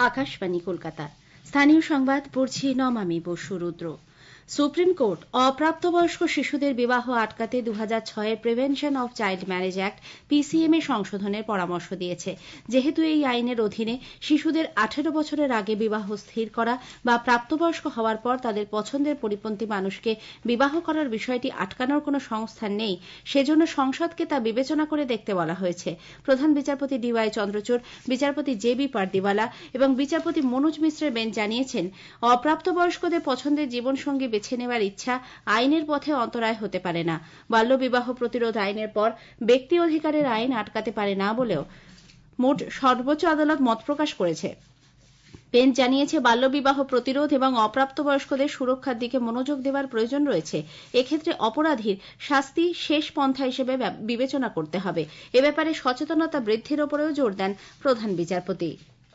আকাশবাণী কলকাতা। স্থানীয় সংবাদ পড়ছি নমামি বসু রুদ্র। সুপ্রিম কোর্ট অপ্রাপ্তবয়স্ক শিশুদের বিবাহ আটকাতে 2006-এর prevention of child marriage act PCM এ সংশোধনের পরামর্শ দিয়েছে। যেহেতু এই আইনের অধীনে শিশুদের 18 বছরের আগে বিবাহ স্থির করা বা প্রাপ্তবয়স্ক হওয়ার পর তাদের পছন্দের পরিপন্থী মানুষকে বিবাহ করার বিষয়টি আটকানোর কোনো সংস্থান নেই, সেজন্য সংসদকে তা বিবেচনা করে দেখতে বলা হয়েছে। প্রধান বিচারপতি DY চন্দ্রচূড়, বিচারপতি JB পারদিওয়ালা এবং বিচারপতি মনোজ মিশ্রের বেঞ্চ জানিয়েছেন, অপ্রাপ্তবয়স্কদের পছন্দের জীবনসঙ্গী বেছে নেওয়ার ইচ্ছা আইনের পথে অন্তরায় হতে পারে না। বাল্যবিবাহ প্রতিরোধ আইনের পর ব্যক্তি অধিকারের আইন আটকাতে পারে না বলেও মোট সর্বোচ্চ আদালত মত প্রকাশ করেছে। বেঞ্চ জানিয়েছে, বাল্যবিবাহ প্রতিরোধ এবং অপ্রাপ্তবয়স্কদের সুরক্ষার দিকে মনোযোগ দেওয়ার প্রয়োজন রয়েছে। এক্ষেত্রে অপরাধীর শাস্তি শেষ পন্থা হিসেবে বিবেচনা করতে হবে। এ ব্যাপারে সচেতনতা বৃদ্ধির ওপরেও জোর দেন প্রধান বিচারপতি।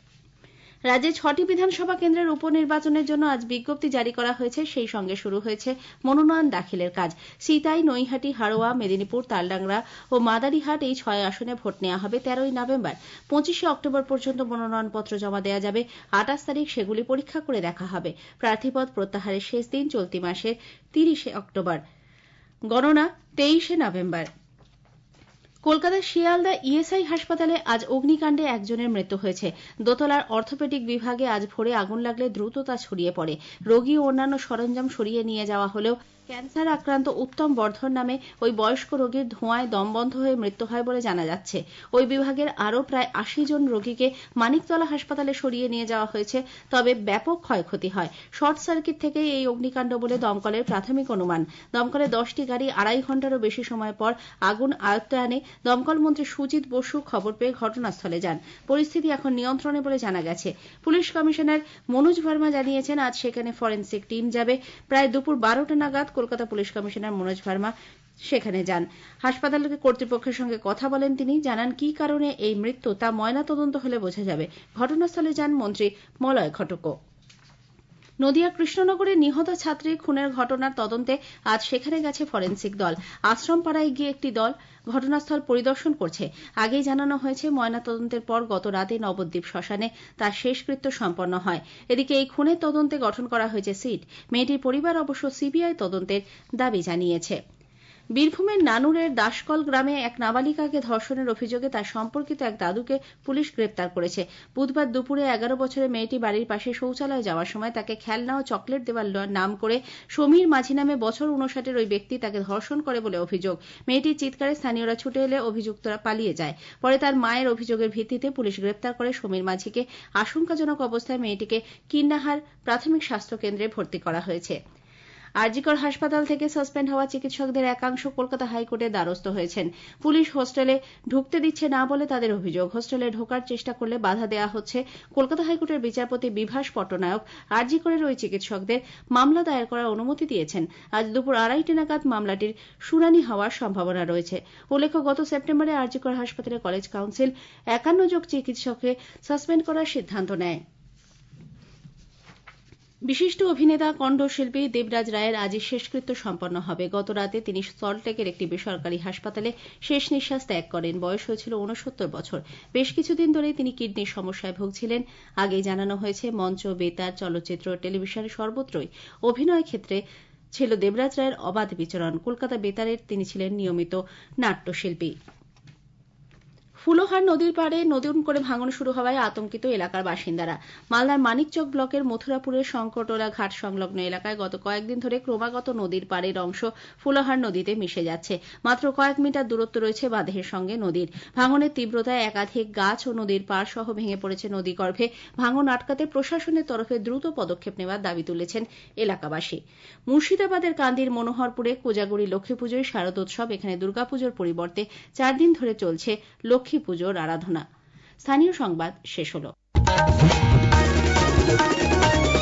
রাজ্যে 6টি বিধানসভা কেন্দ্রের উপনির্বাচনের জন্য আজ বিজ্ঞপ্তি জারি করা হয়েছে। সেই সঙ্গে শুরু হয়েছে মনোনয়ন দাখিলের কাজ। সিতাই, নৈহাটি, হাড়োয়া, মেদিনীপুর, তালডাংরা ও মাদারিহাট এই 6 আসনে ভোট নেওয়া হবে 13ই নভেম্বর। 25শে অক্টোবর পর্যন্ত মনোনয়নপত্র জমা দেওয়া যাবে। 28 তারিখ সেগুলি পরীক্ষা করে দেখা হবে। প্রার্থীপদ প্রত্যাহারের শেষ দিন চলতি মাসের 30শে অক্টোবর। গণনা 23শে নভেম্বর। কলকাতার শিয়ালদা ESI হাসপাতালে আজ অগ্নিকাণ্ডে একজনের মৃত্যু হয়েছে। দোতলার অর্থোপেডিক বিভাগে আজ ভোরে আগুন লাগলে দ্রুত তা ছড়িয়ে পড়ে। রোগী ও অন্যান্য সরঞ্জাম সরিয়ে নিয়ে যাওয়া হলেও ক্যান্সার আক্রান্ত উত্তম বর্ধন নামে ওই বয়স্ক রোগীর ধোঁয়ায় দম বন্ধ হয়ে মৃত্যু হয় বলে জানা যাচ্ছে। ওই বিভাগের আরও প্রায় 80 জন রোগীকে মানিকতলা হাসপাতালে সরিয়ে নিয়ে যাওয়া হয়েছে, তবে ব্যাপক ক্ষয়ক্ষতি হয়। শর্ট সার্কিট থেকেই এই অগ্নিকাণ্ড বলে দমকলের প্রাথমিক অনুমান। দমকলের 10টি গাড়ি 2.5 ঘণ্টারও বেশি সময় পর আগুন আয়ত্তে আনে। দমকল মন্ত্রী সুজিত বসু খবর পেয়ে ঘটনাস্থলে যান। পরিস্থিতি এখন নিয়ন্ত্রণে বলে জানা গেছে। পুলিশ কমিশনার মনোজ ভার্মা জানিয়েছেন, আজ সেখানে ফরেন্সিক টিম যাবে। প্রায় দুপুর 12টা নাগাদ কলকাতা পুলিশ কমিশনার মনোজ ভার্মা সেখানে যান। হাসপাতালের কর্তৃপক্ষের সঙ্গে কথা বলেন তিনি। জানান, কী কারণে এই মৃত্যু তা ময়নাতদন্ত হলে বোঝা যাবে। ঘটনাস্থলে যান মন্ত্রী মলয় ঘটকও। নদিয়া কৃষ্ণনগরে নিহত ছাত্রী খুনের ঘটনার তদন্তে আজ সেখানে গেছে ফরেন্সিক দল। আশ্রমপাড়ায় গিয়ে একটি দল ঘটনাস্থল পরিদর্শন করছে। আগেই জানানো হয়েছে, ময়নাতদন্তের পর গত রাতে নবদ্বীপ শ্মশানে তার শেষকৃত্য সম্পন্ন হয়। এদিকে এই খুনের তদন্তে গঠন করা হয়েছে সিট। মেয়েটির পরিবার অবশ্য CBI তদন্তের দাবি জানিয়েছে। বীরভূমের নানুরের দাসকল গ্রামে এক নাবালিকাকে ধর্ষণের অভিযোগে তার সম্পর্কিত এক দাদুকে পুলিশ গ্রেপ্তার করেছে। বুধবার দুপুরে 11 বছরের মেয়েটি বাড়ির পাশে শৌচালয়ে যাওয়ার সময় তাকে খেলনা ও চকলেট দেওয়ার নাম করে সমীর মাঝি নামে বছর 59-এর ওই ব্যক্তি তাকে ধর্ষণ করে বলে অভিযোগ। মেয়েটির চিৎকারে স্থানীয়রা ছুটে এলে অভিযুক্তরা পালিয়ে যায়। পরে তার মায়ের অভিযোগের ভিত্তিতে পুলিশ গ্রেপ্তার করে সমীর মাঝিকে। আশঙ্কাজনক অবস্থায় মেয়েটিকে কিন্নাহার প্রাথমিক স্বাস্থ্য কেন্দ্রে ভর্তি করা হয়েছে। আরজিকর হাসপাতাল থেকে সাসপেন্ড হওয়া চিকিৎসকদের একাংশ কলকাতা হাইকোর্টের দ্বারস্থ হয়েছেন। পুলিশ হোস্টেলে ঢুকতে দিচ্ছে না বলে তাদের অভিযোগ। হোস্টেলে ঢোকার চেষ্টা করলে বাধা দেওয়া হচ্ছে। কলকাতা হাইকোর্টের বিচারপতি বিভাস পটনায়ক আরজিকরের ওই চিকিৎসকদের মামলা দায়ের করার অনুমতি দিয়েছেন। আজ দুপুর 2:30 নাগাদ মামলাটির শুনানি হওয়ার সম্ভাবনা রয়েছে। উল্লেখ্য, গত সেপ্টেম্বরে আরজিকর হাসপাতালে কলেজ কাউন্সিল 51 জন চিকিৎসককে সাসপেন্ড করার সিদ্ধান্ত নেয়। বিশিষ্ট অভিনেতা কণ্ঠশিল্পী দেবরাজ রায়ের আজই শেষকৃত্য সম্পন্ন হবে। গত রাতে তিনি সল্টলেকের একটি বেসরকারি হাসপাতালে শেষ নিঃশ্বাস ত্যাগ করেন। বয়স হয়েছিল 69 বছর। বেশ কিছুদিন ধরেই তিনি কিডনির সমস্যায় ভুগছিলেন। আগেই জানানো হয়েছে, মঞ্চ, বেতার, চলচ্চিত্র, টেলিভিশন সর্বত্রই অভিনয় ক্ষেত্রে ছিল দেবরাজ রায়ের অবাধ বিচরণ। কলকাতা বেতারের তিনি ছিলেন নিয়মিত নাট্যশিল্পী। ফুলোহার নদীর পাড়ে নতুন করে ভাঙন শুরু হওয়ায় আতঙ্কিত এলাকার বাসিন্দারা। মালদার মানিকচক ব্লকের মথুরাপুরের শঙ্করটোলা ঘাট সংলগ্ন এলাকায় গত কয়েকদিন ধরে ক্রমাগত নদীর পাড়ের অংশ ফুলোহার নদীতে মিশে যাচ্ছে। মাত্র কয়েক মিটার দূরত্ব রয়েছে বাঁধের সঙ্গে নদীর। ভাঙনের তীব্রতায় একাধিক গাছ ও নদীর পাড় সহ ভেঙে পড়েছে নদীগর্ভে। ভাঙন আটকাতে প্রশাসনের তরফে দ্রুত পদক্ষেপ নেওয়ার দাবি তুলেছেন এলাকাবাসী। মুর্শিদাবাদের কান্দির মনোহরপুরে কোজাগরী লক্ষ্মী পুজোয় শারদোৎসব। এখানে দুর্গাপুজোর পরিবর্তে 4 দিন ধরে চলছে লক্ষ্মী পুজোর আরাধনা। স্থানীয় সংবাদ শেষ হলো।